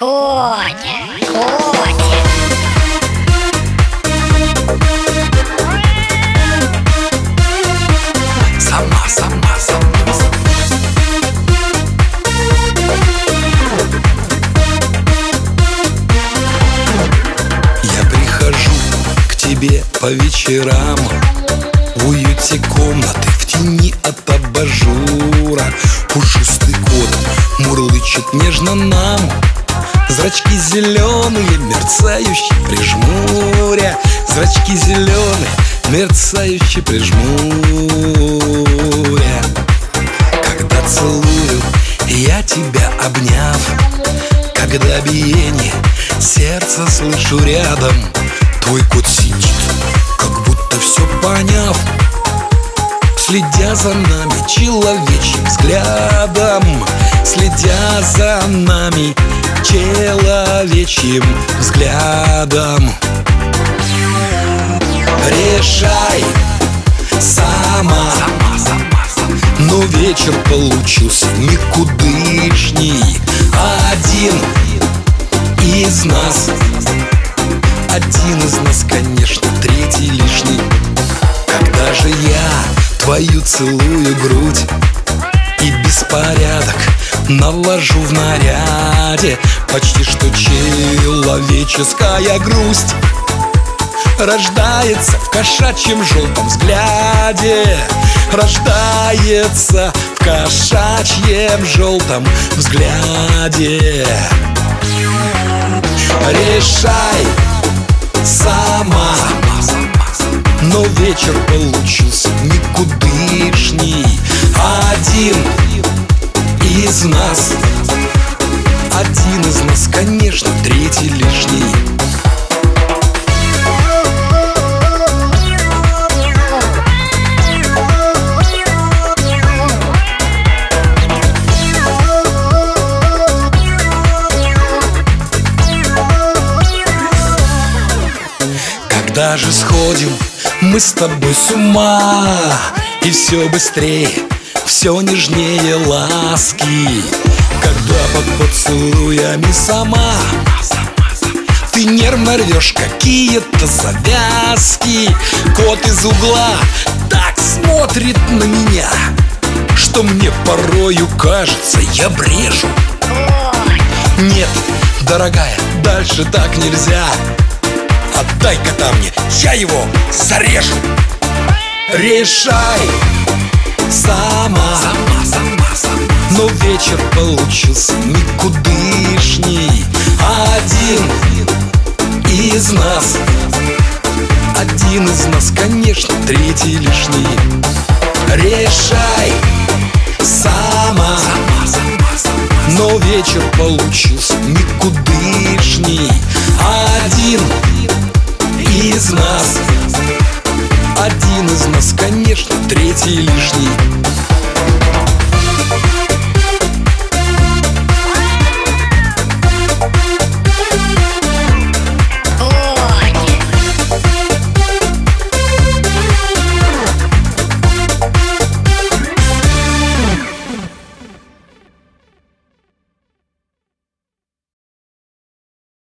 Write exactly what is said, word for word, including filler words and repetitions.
Котя, Котя. Сама, сама, сама, сама. Я прихожу к тебе по вечерам, в уюте комнаты, в тени от абажура. Пушистый кот мурлычет нежно нам, зрачки зеленые, мерцающие прижмуря. Зрачки зеленые, мерцающие прижмуря. Когда целую я тебя, обняв, когда биение сердца слышу рядом, твой кот сидит, как будто все поняв, следя за нами человечьим взглядом, следя за нами человечьим взглядом. Решай сама, но вечер получился никудышний. Один из нас, один из нас, конечно, третий лишний. Когда же я твою целую грудь и беспорядок навожу в наряде, почти что человеческая грусть рождается в кошачьем желтом взгляде. Рождается в кошачьем желтом взгляде. Решай сама, но вечер получился никудышний. Один из нас, один из нас, конечно, третий лишний. Когда же сходим мы с тобой с ума, и все быстрее, все нежнее ласки, когда под поцелуями сама ты нервно рвешь какие-то завязки. Кот из угла так смотрит на меня, что мне порою кажется, я брежу. Нет, дорогая, дальше так нельзя. Отдай кота мне, я его зарежу. Решай сама, сама, сама, сама. Но вечер получился никудышний. Один из нас, один из нас, конечно, третий лишний. Решай сама, сама, сама, сама. Но вечер получился никудышний. Один из нас, один из нас, конечно, третий лишний.